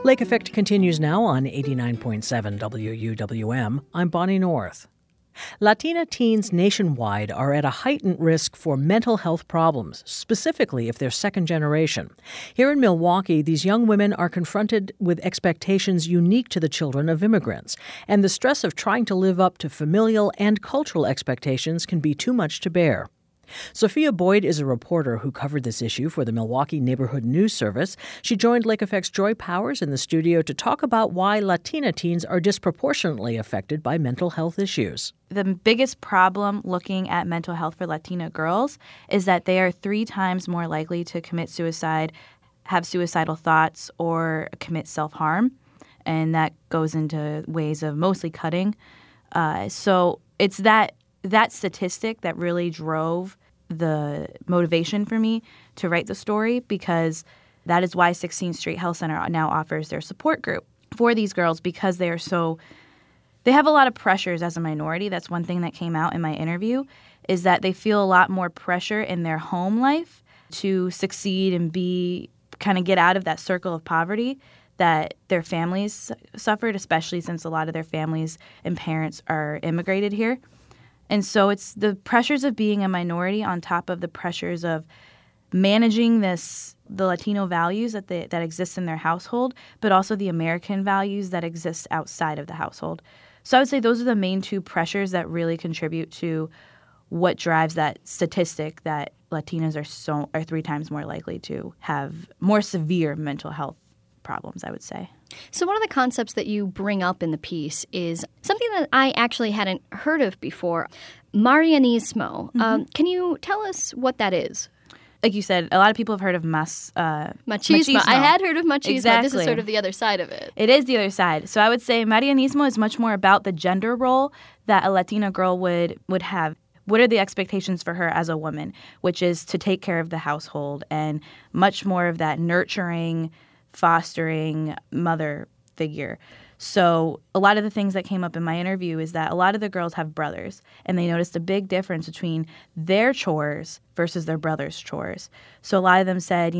Lake Effect continues now on 89.7 WUWM. I'm Bonnie North. Latina teens nationwide are at a heightened risk for mental health problems, specifically if they're second generation. Here in Milwaukee, these young women are confronted with expectations unique to the children of immigrants, and the stress of trying to live up to familial and cultural expectations can be too much to bear. Sophia Boyd is a reporter who covered this issue for the Milwaukee Neighborhood News Service. She joined Lake Effect's Joy Powers in the studio to talk about why Latina teens are disproportionately affected by mental health issues. The biggest problem looking at mental health for Latina girls is that they are 3 times more likely to commit suicide, have suicidal thoughts, or commit self-harm. And that goes into ways of mostly cutting. So it's that statistic that really drove the motivation for me to write the story, because that is why 16th Street Health Center now offers their support group for these girls, because they have a lot of pressures as a minority. That's one thing that came out in my interview, is that they feel a lot more pressure in their home life to succeed and kind of get out of that circle of poverty that their families suffered, especially since a lot of their families and parents are immigrated here. And so it's the pressures of being a minority on top of the pressures of managing the Latino values that exist in their household, but also the American values that exist outside of the household. So I would say those are the main 2 pressures that really contribute to what drives that statistic that Latinas are 3 times more likely to have more severe mental health problems, I would say. So one of the concepts that you bring up in the piece is something that I actually hadn't heard of before, Marianismo. Mm-hmm. Can you tell us what that is? Like you said, a lot of people have heard of machismo. I had heard of machismo. Exactly. This is sort of the other side of it. It is the other side. So I would say Marianismo is much more about the gender role that a Latina girl would have. What are the expectations for her as a woman, which is to take care of the household, and much more of that nurturing, fostering mother figure. So a lot of the things that came up in my interview is that a lot of the girls have brothers, and they noticed a big difference between their chores versus their brother's chores. So a lot of them said,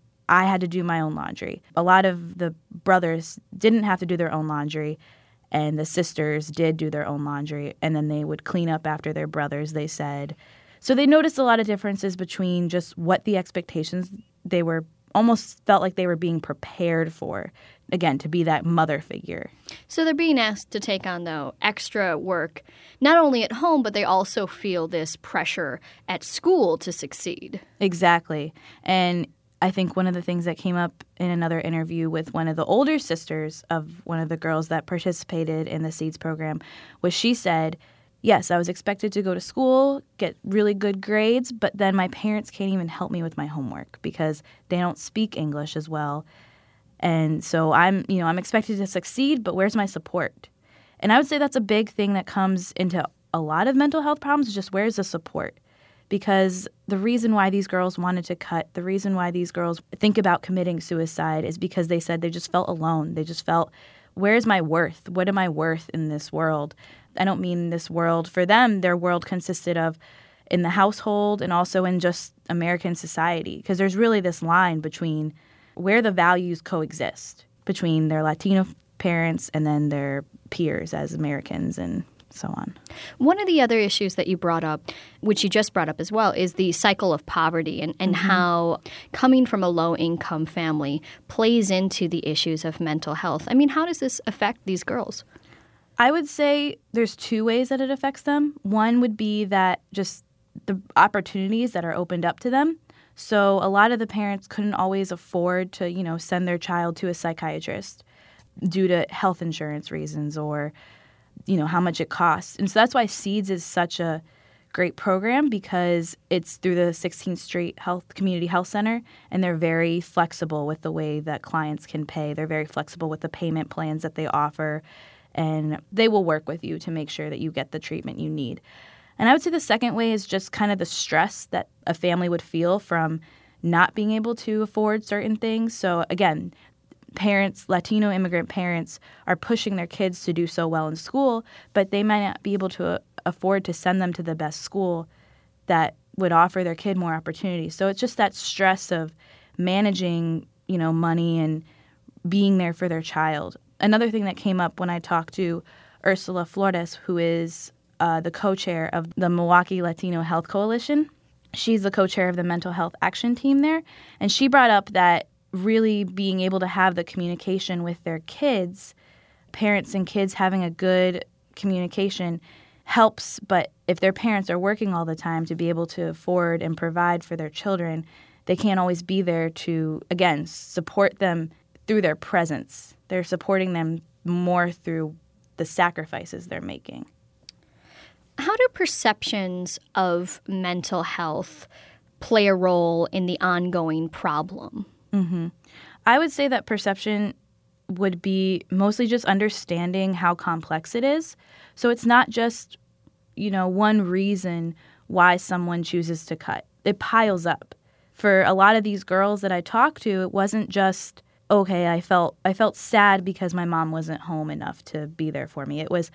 I had to do my own laundry. A lot of the brothers didn't have to do their own laundry, and the sisters did do their own laundry, and then they would clean up after their brothers, they said. So they noticed a lot of differences between just what the expectations they were almost felt like they were being prepared for, again, to be that mother figure. So they're being asked to take on, though, extra work, not only at home, but they also feel this pressure at school to succeed. Exactly. And I think one of the things that came up in another interview with one of the older sisters of one of the girls that participated in the SEEDS program was she said, yes, I was expected to go to school, get really good grades, but then my parents can't even help me with my homework because they don't speak English as well. And so I'm expected to succeed, but where's my support? And I would say that's a big thing that comes into a lot of mental health problems, is just where's the support? Because the reason why these girls wanted to cut, the reason why these girls think about committing suicide is because they said they just felt alone. They just felt, where's my worth? What am I worth in this world? I don't mean this world. For them, their world consisted of in the household and also in just American society. Because there's really this line between where the values coexist between their Latino parents and then their peers as Americans and so on. One of the other issues that you brought up, which you just brought up as well, is the cycle of poverty and how coming from a low-income family plays into the issues of mental health. I mean, how does this affect these girls? I would say there's 2 ways that it affects them. One would be that just the opportunities that are opened up to them. So a lot of the parents couldn't always afford to, send their child to a psychiatrist due to health insurance reasons or how much it costs. And so that's why SEEDS is such a great program, because it's through the 16th Street Community Health Center, and they're very flexible with the way that clients can pay. They're very flexible with the payment plans that they offer, and they will work with you to make sure that you get the treatment you need. And I would say the second way is just kind of the stress that a family would feel from not being able to afford certain things. So again, parents, Latino immigrant parents, are pushing their kids to do so well in school, but they might not be able to afford to send them to the best school that would offer their kid more opportunities. So it's just that stress of managing, money and being there for their child. Another thing that came up when I talked to Ursula Flores, who is the co-chair of the Milwaukee Latino Health Coalition. She's the co-chair of the mental health action team there. And she brought up that really being able to have the communication with their kids, parents and kids having a good communication helps. But if their parents are working all the time to be able to afford and provide for their children, they can't always be there to, again, support them through their presence. They're supporting them more through the sacrifices they're making. How do perceptions of mental health play a role in the ongoing problem? I would say that perception would be mostly just understanding how complex it is. So it's not just, one reason why someone chooses to cut. It piles up. For a lot of these girls that I talked to, it wasn't just, okay, I felt sad because my mom wasn't home enough to be there for me. It was,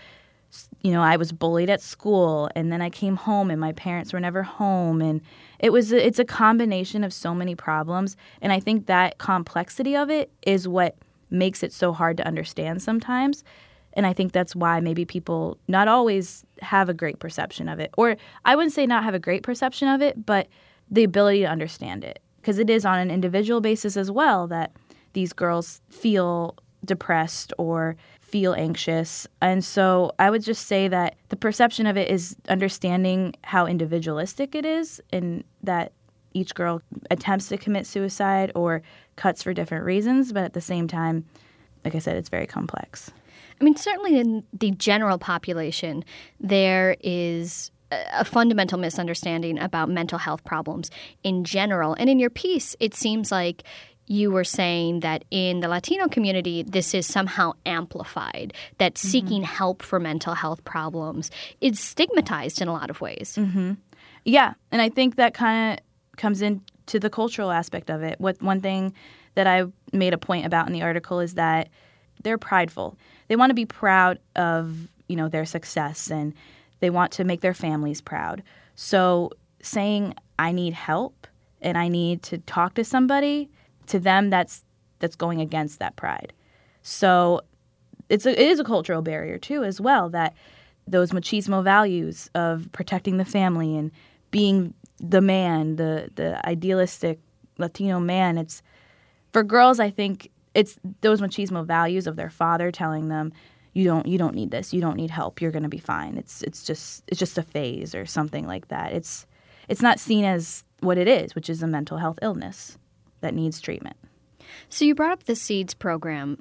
I was bullied at school, and then I came home and my parents were never home, and it's a combination of so many problems. And I think that complexity of it is what makes it so hard to understand sometimes. And I think that's why maybe people not always have a great perception of it. Or I wouldn't say not have a great perception of it, but the ability to understand it. Because it is on an individual basis as well that these girls feel depressed or feel anxious. And so I would just say that the perception of it is understanding how individualistic it is, and that each girl attempts to commit suicide or cuts for different reasons. But at the same time, like I said, it's very complex. I mean, certainly in the general population, there is a fundamental misunderstanding about mental health problems in general. And in your piece, it seems like you were saying that in the Latino community, this is somehow amplified, that seeking help for mental health problems is stigmatized in a lot of ways. Yeah, and I think that kind of comes into the cultural aspect of it. One thing that I made a point about in the article is that they're prideful. They want to be proud of, their success, and they want to make their families proud. So saying, I need help and I need to talk to somebody, to them, that's going against that pride. So it is a cultural barrier, too, as well, that those machismo values of protecting the family and being the man, the idealistic Latino man, it's for girls, I think it's those machismo values of their father telling them, you don't need this, you don't need help, you're going to be fine. It's just a phase or something like that. It's not seen as what it is, which is a mental health illness that needs treatment. So you brought up the SEEDS program.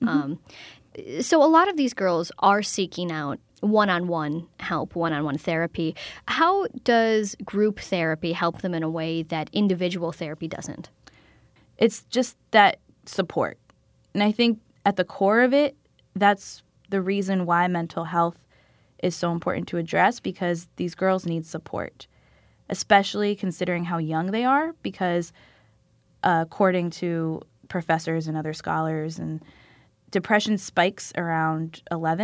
So a lot of these girls are seeking out one-on-one help, one-on-one therapy. How does group therapy help them in a way that individual therapy doesn't? It's just that support. And I think at the core of it, that's the reason why mental health is so important to address, because these girls need support, especially considering how young they are, because according to professors and other scholars, and depression spikes around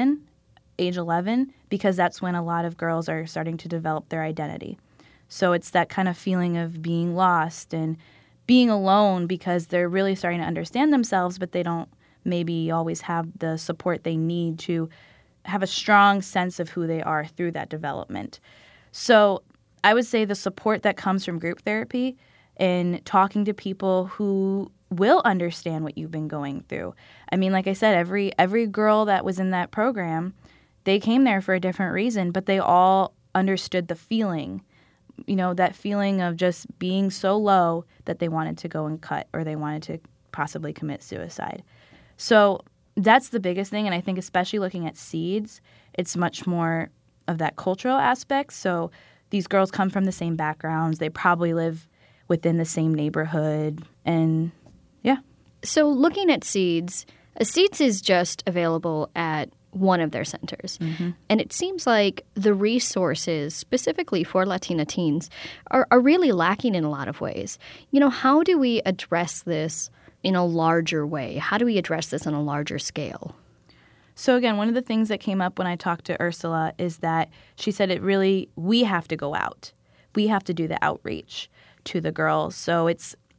age 11, because that's when a lot of girls are starting to develop their identity. So it's that kind of feeling of being lost and being alone, because they're really starting to understand themselves, but they don't maybe always have the support they need to have a strong sense of who they are through that development. So I would say the support that comes from group therapy and talking to people who will understand what you've been going through. I mean, like I said, every girl that was in that program, they came there for a different reason, but they all understood the feeling, that feeling of just being so low that they wanted to go and cut, or they wanted to possibly commit suicide. So that's the biggest thing, and I think especially looking at SEEDS, it's much more of that cultural aspect. So these girls come from the same backgrounds. They probably live within the same neighborhood, and yeah. So looking at SEEDS, SEEDS is just available at one of their centers. And it seems like the resources specifically for Latina teens are really lacking in a lot of ways. How do we address this in a larger way? How do we address this on a larger scale? So again, one of the things that came up when I talked to Ursula is that she said we have to go out. We have to do the outreach to the girls. So it's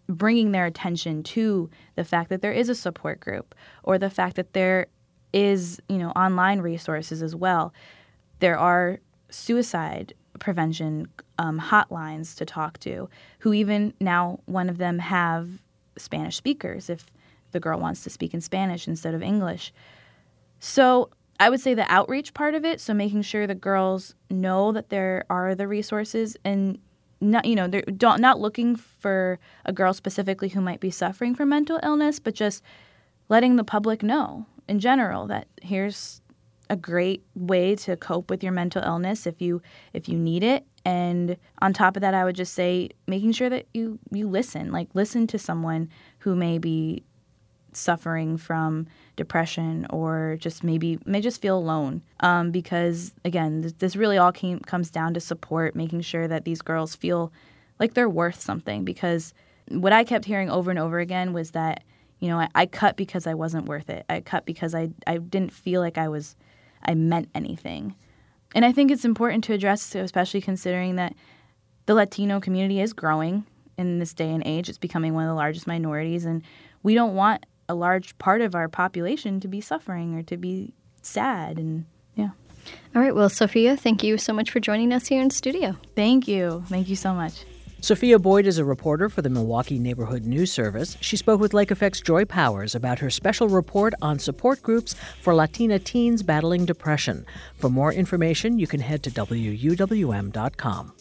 bringing their attention to the fact that there is a support group or the fact that there is, online resources as well. There are suicide prevention hotlines to talk to, who even now one of them have Spanish speakers if the girl wants to speak in Spanish instead of English. So I would say the outreach part of it, so making sure the girls know that there are the resources and not, they're not looking for a girl specifically who might be suffering from mental illness, but just letting the public know in general that here's a great way to cope with your mental illness if you need it. And on top of that, I would just say making sure that you listen, listen to someone who may be suffering from depression or just may just feel alone. Because again, this really all comes down to support, making sure that these girls feel like they're worth something. Because what I kept hearing over and over again was that, I cut because I wasn't worth it. I cut because I didn't feel like I meant anything. And I think it's important to address, especially considering that the Latino community is growing in this day and age. It's becoming one of the largest minorities, and we don't want a large part of our population to be suffering or to be sad. And yeah. All right. Well, Sophia, thank you so much for joining us here in studio. Thank you. Thank you so much. Sophia Boyd is a reporter for the Milwaukee Neighborhood News Service. She spoke with Lake Effect's Joy Powers about her special report on support groups for Latina teens battling depression. For more information, you can head to WUWM.com.